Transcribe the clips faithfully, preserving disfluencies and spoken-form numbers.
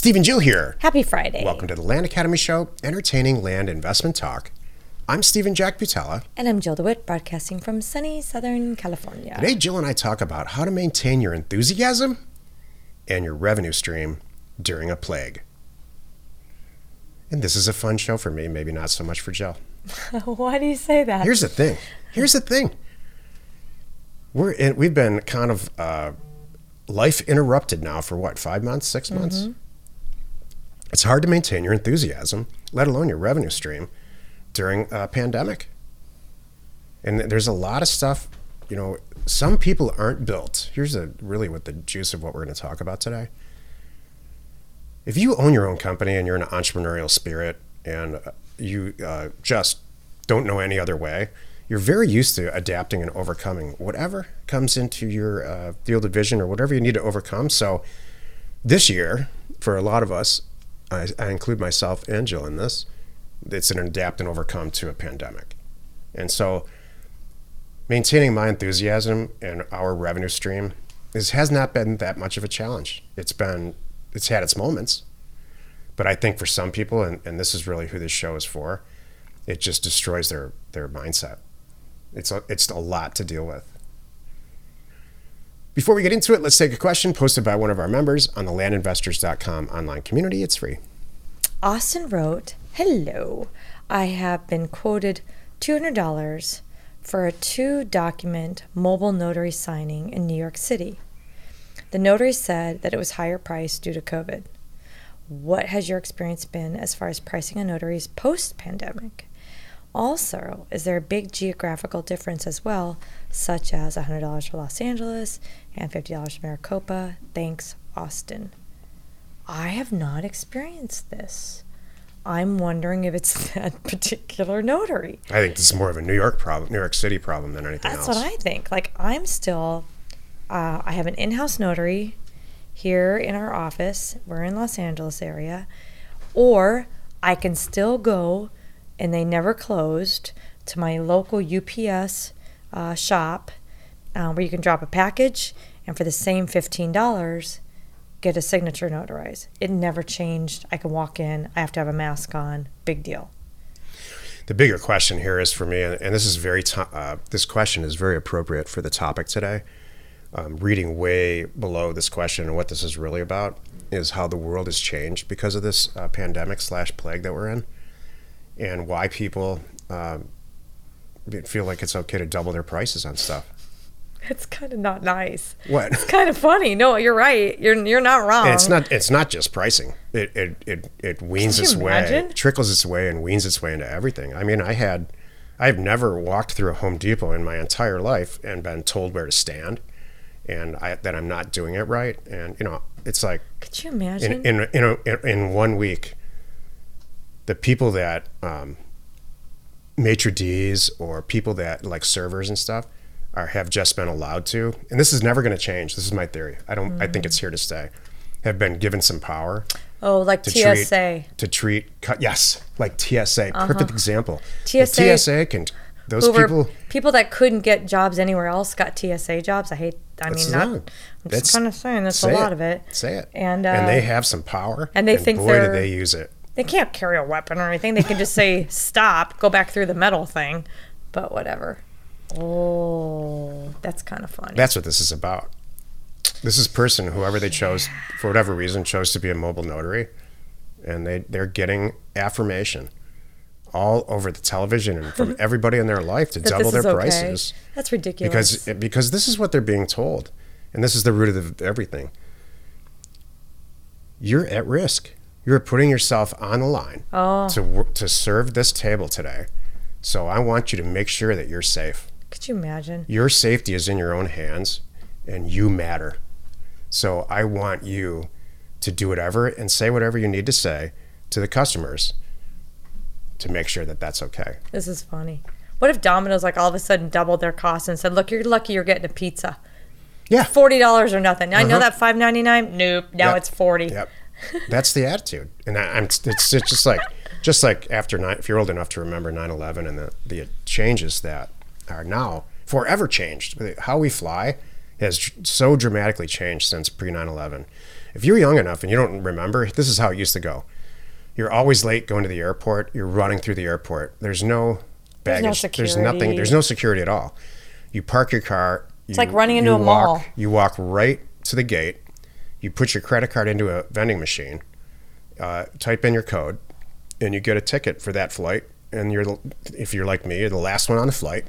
Steve and Jill here. Happy Friday. Welcome to the Land Academy Show, entertaining land investment talk. I'm Stephen Jack Butala. And I'm Jill DeWitt, broadcasting from sunny Southern California. Today, Jill and I talk about how to maintain your enthusiasm and your revenue stream during a plague. And this is a fun show for me, maybe not so much for Jill. Why do you say that? Here's the thing. Here's the thing. We're in, we've been kind of uh, life interrupted now for what, five months, six months? Mm-hmm. It's hard to maintain your enthusiasm, let alone your revenue stream, during a pandemic. And there's a lot of stuff, you know, some people aren't built. Here's a, really what the juice of what we're going to talk about today. If you own your own company and you're an entrepreneurial spirit and you uh, just don't know any other way, you're very used to adapting and overcoming whatever comes into your uh, field of vision or whatever you need to overcome. So this year, for a lot of us, I, I include myself and Jill in this, it's an adapt and overcome to a pandemic. And so maintaining my enthusiasm and our revenue stream is, has not been that much of a challenge. It's been, it's had its moments, but I think for some people, and, and this is really who this show is for, it just destroys their, their mindset. It's a, it's a lot to deal with. Before we get into it, let's take a question posted by one of our members on the land investors dot com online community. It's free. Austin wrote, "Hello, I have been quoted two hundred dollars for a two-document mobile notary signing in New York City. The notary said that it was higher priced due to COVID. What has your experience been as far as pricing on notaries post-pandemic? Also, is there a big geographical difference as well, such as one hundred dollars for Los Angeles and fifty dollars for Maricopa? Thanks, Austin." I have not experienced this. I'm wondering if it's that particular notary. I think this is more of a New York problem, New York City problem than anything That's else. That's what I think. Like, I'm still, uh, I have an in-house notary here in our office. We're in Los Angeles area. Or I can still go, and they never closed, to my local U P S uh, shop uh, where you can drop a package, and for the same fifteen dollars, get a signature notarized. It never changed. I can walk in. I have to have a mask on. Big deal. The bigger question here is for me, and this is very to, uh, this question is very appropriate for the topic today. Um, reading way below this question and what this is really about is how the world has changed because of this uh, pandemic slash plague that we're in, and why people um, feel like it's okay to double their prices on stuff. It's kind of not nice. What? It's kind of funny. No, you're right. You're you're not wrong. And it's not. It's not just pricing. It it it, it weans its way, trickles its way, and weans its way into everything. I mean, I had, I've never walked through a Home Depot in my entire life and been told where to stand, and I, that I'm not doing it right. And you know, it's like. Could you imagine? In in in, a, in one week, the people that um, maitre d's or people that like servers and stuff. Are, have just been allowed to, and this is never going to change. This is my theory. I don't. Mm. I think it's here to stay. Have been given some power. Oh, like T S A treat, to treat. Yes, like T S A. Uh-huh. Perfect example. T S A. The T S A can. Those people. Were, people that couldn't get jobs anywhere else got T S A jobs. I hate. I mean, not. I'm that's, just kind of saying that's a lot it. of it. Say it. And uh, and they have some power. And they and think boy, they're. do they use it. They can't carry a weapon or anything. They can just say stop, go back through the metal thing, but whatever. Oh, that's kind of funny. That's what this is about. This is person, whoever they chose, for whatever reason, chose to be a mobile notary, and they, they're getting affirmation all over the television and from everybody in their life to double their okay. prices. That's ridiculous. Because because this is what they're being told, and this is the root of the, everything. You're at risk. You're putting yourself on the line oh. to to serve this table today. So I want you to make sure that you're safe. Could you imagine? Your safety is in your own hands, and you matter. So I want you to do whatever and say whatever you need to say to the customers to make sure that that's okay. This is funny. What if Domino's like all of a sudden doubled their costs and said, "Look, you're lucky you're getting a pizza. Yeah, forty dollars or nothing. I uh-huh. know that five ninety-nine. Nope, now yep. it's forty. Yep, that's the attitude, and I, I'm. It's, it's just like, just like after nine. If you're old enough to remember nine eleven and the the changes that are now forever changed. How we fly has so dramatically changed since pre nine eleven. If you're young enough and you don't remember, this is how it used to go. You're always late going to the airport. You're running through the airport. There's no baggage. There's no security. There's nothing. There's no security at all. You park your car. It's you, like running into you a walk, mall. You walk right to the gate. You put your credit card into a vending machine, uh, type in your code, and you get a ticket for that flight. And you're, the- if you're like me, you're the last one on the flight.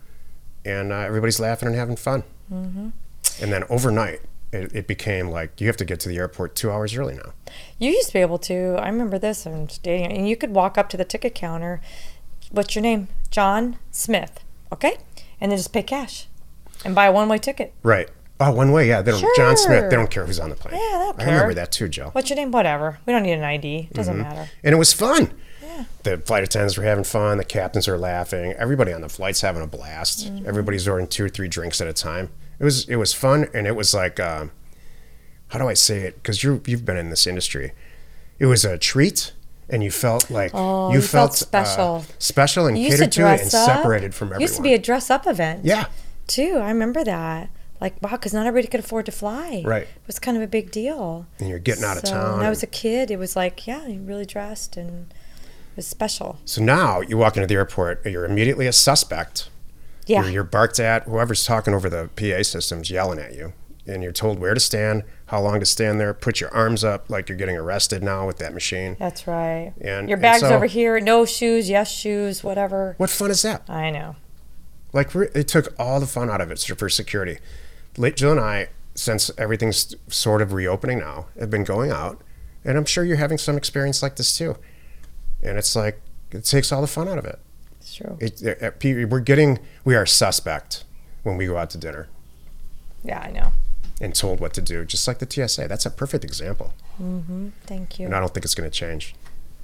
And uh, everybody's laughing and having fun. Mm-hmm. And then overnight, it, it became like you have to get to the airport two hours early now. You used to be able to. I remember this. I'm dating, and you could walk up to the ticket counter. What's your name? John Smith. Okay, and then just pay cash, and buy a one-way ticket. Right. Oh, one way, yeah. They don't. Sure. John Smith. They don't care who's on the plane. Yeah, they don't I care. remember that too, Joe. What's your name? Whatever. We don't need an I D. It doesn't matter. And it was fun. Yeah. The flight attendants were having fun. The captains are laughing. Everybody on the flight's having a blast. Mm-hmm. Everybody's ordering two or three drinks at a time. It was it was fun, and it was like, um, how do I say it? Because you you've been in this industry. It was a treat, and you felt like Oh, you, you felt uh, special. special and You used to catered to, and dress up. separated from everyone. Used to be a dress-up event. yeah, Too. I remember that. Like, wow, because not everybody could afford to fly. Right. It was kind of a big deal. and you're getting out of So, town. When I was a kid, it was like, yeah, you really dressed, and it was special. So now you walk into the airport, you're immediately a suspect. Yeah. You're, you're barked at. Whoever's talking over the P A system's yelling at you. And you're told where to stand, how long to stand there. Put your arms up like you're getting arrested now with that machine. That's right. And- Your and bag's so- over here. No shoes, yes shoes, whatever. What fun is that? I know. Like, re- it took all the fun out of it for security. Late Jill and I, since everything's sort of reopening now, have been going out. And I'm sure you're having some experience like this too. And it's like, it takes all the fun out of it. It's true. it, it we're getting, we are suspect when we go out to dinner. Yeah, I know. And told what to do, just like the T S A. That's a perfect example. Mm-hmm. Thank you. And I don't think it's going to change.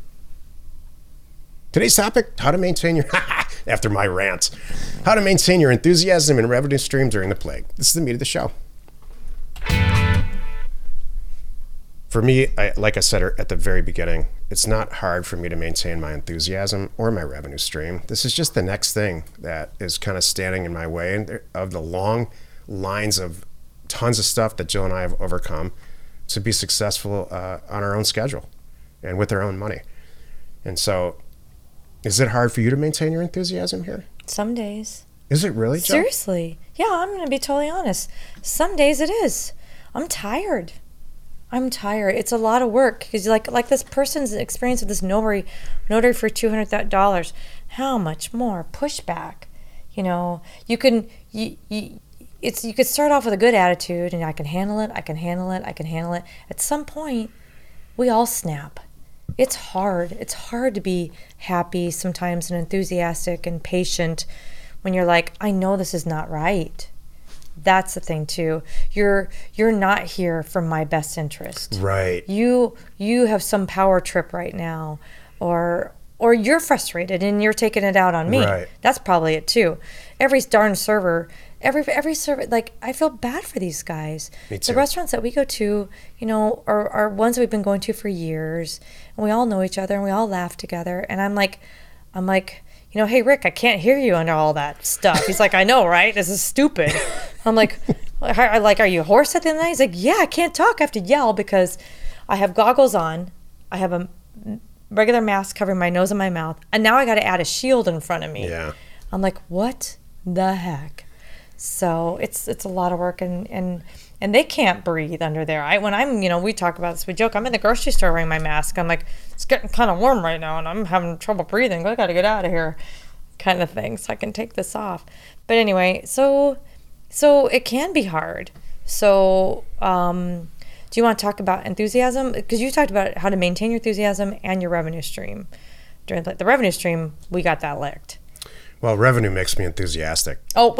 Today's topic, how to maintain your, after my rant, how to maintain your enthusiasm and revenue stream during the plague. This is the meat of the show. For me, I, like I said at the very beginning, it's not hard for me to maintain my enthusiasm or my revenue stream. This is just the next thing that is kind of standing in my way of the long lines of tons of stuff that Jill and I have overcome to be successful uh, on our own schedule and with our own money. And so, is it hard for you to maintain your enthusiasm here? Some days. Is it really, Jill? Seriously. Yeah, I'm going to be totally honest. Some days it is. I'm tired. I'm tired. It's a lot of work because like like this person's experience with this notary notary for two hundred dollars. How much more pushback? You know, you can you, you it's you could start off with a good attitude and I can handle it. I can handle it. I can handle it. At some point, we all snap. It's hard. It's hard to be happy sometimes and enthusiastic and patient when you're like, I know this is not right. That's the thing too. You're you're not here for my best interest. Right. You you have some power trip right now, or or you're frustrated and you're taking it out on me. Right. That's probably it too. Every darn server, every every server, like I feel bad for these guys. Me too. The restaurants that we go to, you know, are are ones that we've been going to for years, and we all know each other and we all laugh together. And I'm like, I'm like. You know, hey, Rick, I can't hear you under all that stuff. He's like, I know, right? This is stupid. I'm like, I like, are you hoarse at the end of the night? He's like, yeah, I can't talk. I have to yell because I have goggles on. I have a regular mask covering my nose and my mouth. And now I got to add a shield in front of me. Yeah. I'm like, what the heck? So it's it's a lot of work. And, and, and they can't breathe under there. I When I'm, you know, we talk about this, we joke, I'm in the grocery store wearing my mask. I'm like, it's getting kind of warm right now and I'm having trouble breathing. I got to get out of here kind of thing so I can take this off. But anyway, so so it can be hard. So um, do you want to talk about enthusiasm? Because you talked about how to maintain your enthusiasm and your revenue stream. During the, the revenue stream, we got that licked. Well, revenue makes me enthusiastic. Oh,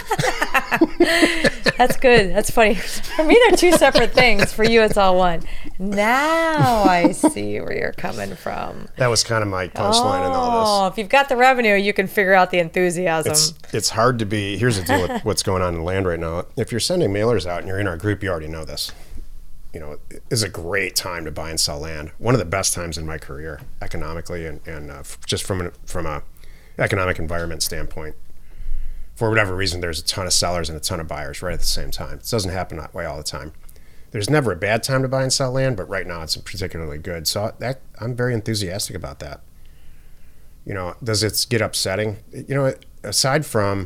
that's good. That's funny. For me, they're two separate things. For you, it's all one. Now I see where you're coming from. That was kind of my punchline in all this. Oh, if you've got the revenue, you can figure out the enthusiasm. It's it's hard to be. Here's the deal with what's going on in land right now. If you're sending mailers out and you're in our group, you already know this. You know, it is a great time to buy and sell land. One of the best times in my career, economically and and uh, just from an, from a economic environment standpoint. For whatever reason, there's a ton of sellers and a ton of buyers right at the same time. It doesn't happen that way all the time. There's never a bad time to buy and sell land, but right now it's particularly good. So that I'm very enthusiastic about that. You know, does it get upsetting? You know, aside from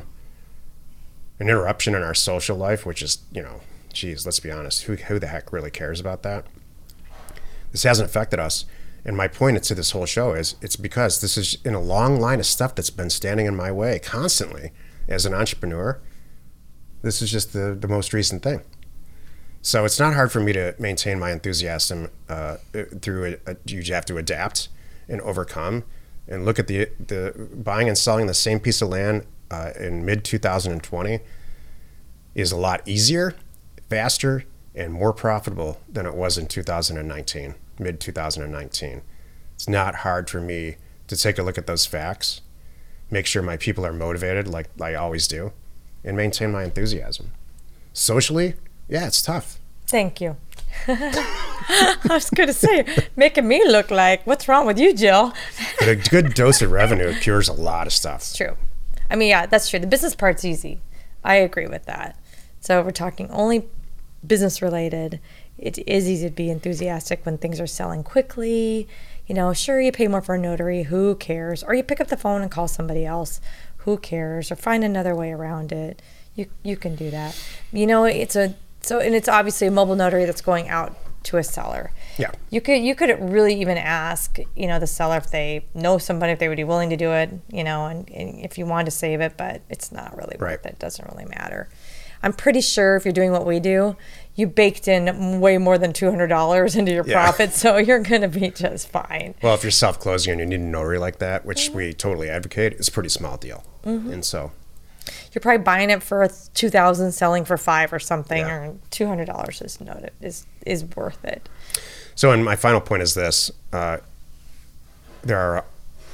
an interruption in our social life, which is, you know, geez, let's be honest, who, who the heck really cares about that? This hasn't affected us. And my point to this whole show is it's because this is in a long line of stuff that's been standing in my way constantly as an entrepreneur. This is just the, the most recent thing. So it's not hard for me to maintain my enthusiasm uh, through a, a, you have to adapt and overcome and look at the the buying and selling the same piece of land uh, in mid twenty twenty is a lot easier, faster, and more profitable than it was in two thousand nineteen, mid twenty nineteen. It's not hard for me to take a look at those facts, make sure my people are motivated like I always do, and maintain my enthusiasm. Socially, yeah, it's tough. Thank you. I was going to say, making me look like, what's wrong with you, Jill? But a good dose of revenue cures a lot of stuff. It's true. I mean, yeah, that's true. The business part's easy. I agree with that. So if we're talking only business related, it is easy to be enthusiastic when things are selling quickly. You know, sure, you pay more for a notary. Who cares? Or you pick up the phone and call somebody else. Who cares? Or find another way around it. You you can do that. You know, it's a so and it's obviously a mobile notary that's going out to a seller. Yeah. You could you could really even ask, you know, the seller if they know somebody, if they would be willing to do it, you know, and, and if you want to save it, but it's not really right. worth it. It doesn't really matter. I'm pretty sure if you're doing what we do, you baked in way more than two hundred dollars into your yeah. profit, so you're going to be just fine. Well, if you're self-closing and you need a notary like that, which mm-hmm. we totally advocate, it's a pretty small deal. Mm-hmm. And so you're probably buying it for two thousand dollars, selling for five or something, yeah. or two hundred dollars is noted, is is worth it. So, and my final point is this: uh, there are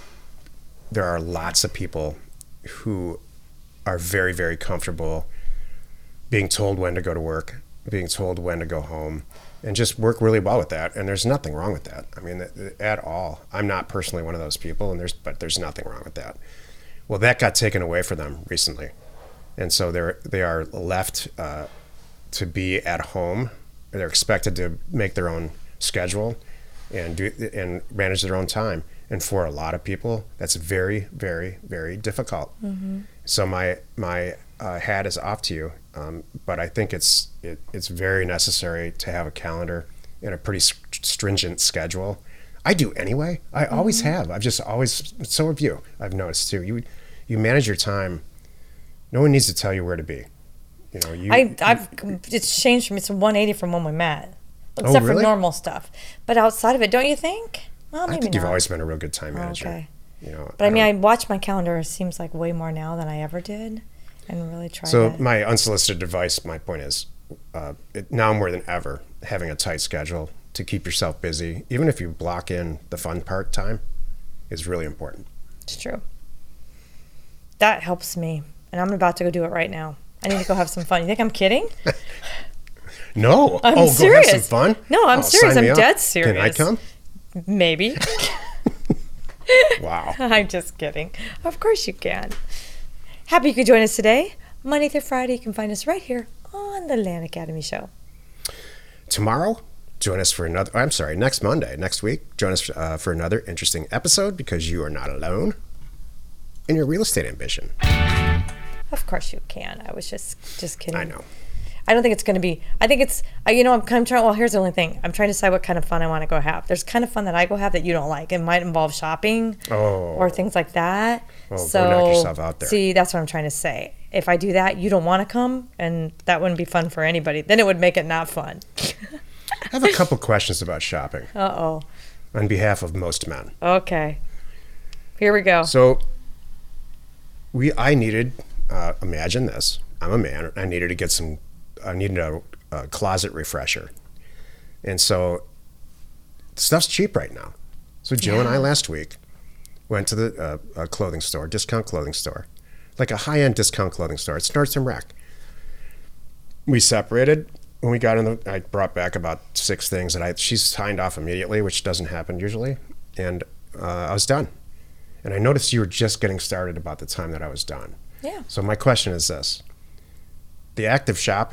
there are lots of people who are very, very comfortable being told when to go to work, being told when to go home, and just work really well with that. And there's nothing wrong with that. I mean, at all. I'm not personally one of those people, and there's but there's nothing wrong with that. Well, that got taken away from them recently, and so they're they are left uh, to be at home. They're expected to make their own schedule and do and manage their own time. And for a lot of people, that's very, very, very difficult. Mm-hmm. So my my uh, hat is off to you. Um, but I think it's it, it's very necessary to have a calendar and a pretty st- stringent schedule. I do anyway. I mm-hmm. always have. I've just always. So have you. I've noticed too. You you manage your time. No one needs to tell you where to be. You know. You. I I've it's changed from it's one eighty from when we met, except oh, really? for normal stuff. But outside of it, don't you think? Well, maybe I think not. you've always been a real good time manager. Okay. You know. But I, I mean, don't... I watch my calendar. It seems like way more now than I ever did, and really try. So to... my unsolicited advice, my point is, uh, it, now more than ever, having a tight schedule to keep yourself busy, even if you block in the fun part time, is really important. It's true. That helps me, and I'm about to go do it right now. I need to go have some fun. You think I'm kidding? No. I'm oh, serious. Go have some fun? No, I'm oh, serious. I'm dead up. serious. Can I come? Maybe. Wow. I'm just kidding. Of course you can. Happy you could join us today. Monday through Friday, you can find us right here on the Land Academy Show. Tomorrow, join us for another, I'm sorry, next Monday, next week, join us uh, for another interesting episode because you are not alone in your real estate ambition. Of course you can. I was just just kidding. I know. I don't think it's going to be, I think it's, you know, I'm kind of trying, well, here's the only thing. I'm trying to decide what kind of fun I want to go have. There's kind of fun that I go have that you don't like. It might involve shopping oh. or things like that. Oh, so, go knock yourself out there. See, that's what I'm trying to say. If I do that, you don't want to come, and that wouldn't be fun for anybody. Then it would make it not fun. I have a couple questions about shopping. Uh-oh. On behalf of most men. Okay. Here we go. So, we, I needed, uh, imagine this. I'm a man. I needed to get some, I needed a, a closet refresher. And so, stuff's cheap right now. So Jill yeah. and I last week went to the uh, a clothing store, discount clothing store, like a high-end discount clothing store. It's Nordstrom Rack. We separated. When we got in the, I brought back about six things that I, she signed off immediately, which doesn't happen usually. And uh, I was done. And I noticed you were just getting started about the time that I was done. Yeah. So my question is this. The act of shopping,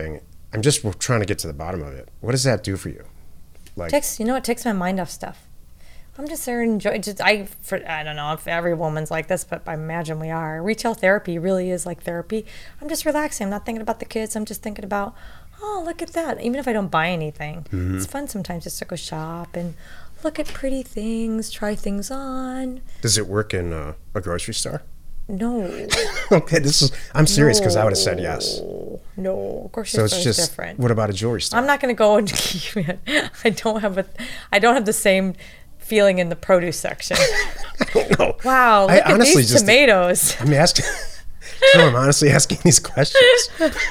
I'm just trying to get to the bottom of it. What does that do for you? Like, Takes, you know, it takes my mind off stuff. I'm just there and enjoy. Just I, for, I don't know if every woman's like this, but I imagine we are. Retail therapy really is like therapy. I'm just relaxing. I'm not thinking about the kids. I'm just thinking about, oh, look at that. Even if I don't buy anything, mm-hmm. it's fun sometimes just to go shop and look at pretty things, try things on. Does it work in uh, a grocery store? No. Okay, this is. I'm serious because no. I would have said yes. No, grocery so it's store just is different. What about a jewelry store? I'm not going to go and keep it. I don't have a. I don't have the same feeling in the produce section. I don't know. Wow, look I at honestly these just, tomatoes. I'm asking. No, I'm honestly asking these questions.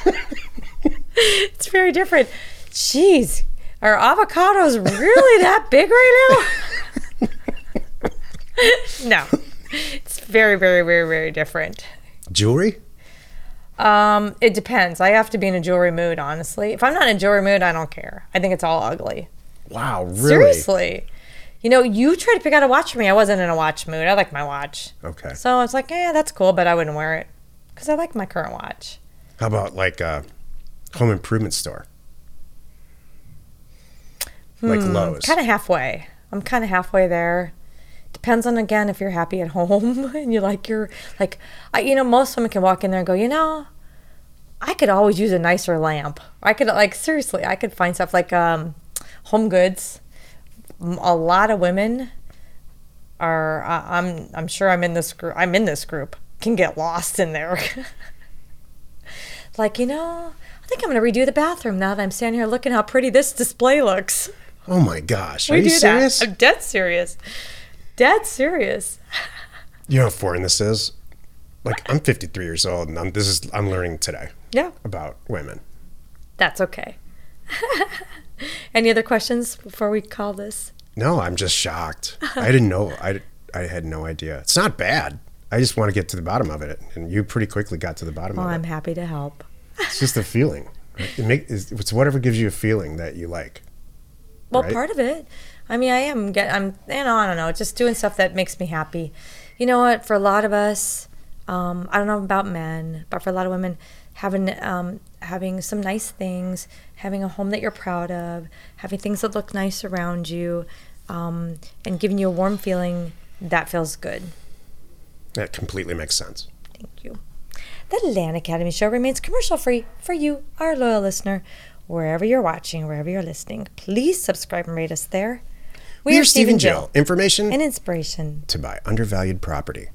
It's very different. Jeez, are avocados really that big right now? No. It's very, very, very, very different. Jewelry? Um, it depends. I have to be in a jewelry mood, honestly. If I'm not in a jewelry mood, I don't care. I think it's all ugly. Wow, really? Seriously. You know, you tried to pick out a watch for me. I wasn't in a watch mood. I like my watch. Okay. So I was like, yeah, that's cool, but I wouldn't wear it because I like my current watch. How about like a home improvement store? Like hmm, Lowe's? Kind of halfway. I'm kind of halfway there. Depends on, again, if you're happy at home and you like your, like, I, you know, most women can walk in there and go, you know, I could always use a nicer lamp. I could, like, seriously, I could find stuff like um, Home Goods. A lot of women are, uh, I'm I'm sure I'm in this group, I'm in this group, can get lost in there. Like, you know, I think I'm going to redo the bathroom now that I'm standing here looking how pretty this display looks. Oh, my gosh. Are we you do serious? That. I'm dead serious. Dead serious. You know how foreign this is? Like, I'm fifty-three years old, and I'm, this is I'm learning today. Yeah. About women. That's okay. Any other questions before we call this? No, I'm just shocked. I didn't know. I, I had no idea. It's not bad. I just want to get to the bottom of it, and you pretty quickly got to the bottom well, of it. I'm happy to help. It's just a feeling. It make, it's whatever gives you a feeling that you like. Well, right? part of it. I mean, I am get. I'm. You know, I don't know. Just doing stuff that makes me happy. You know what? For a lot of us, um, I don't know about men, but for a lot of women, having um, having some nice things, having a home that you're proud of, having things that look nice around you, um, and giving you a warm feeling, that feels good. That completely makes sense. Thank you. The Lan Academy Show remains commercial-free for you, our loyal listener. Wherever you're watching, wherever you're listening, please subscribe and rate us there. We, we are Steve and Jill. Information and inspiration to buy undervalued property.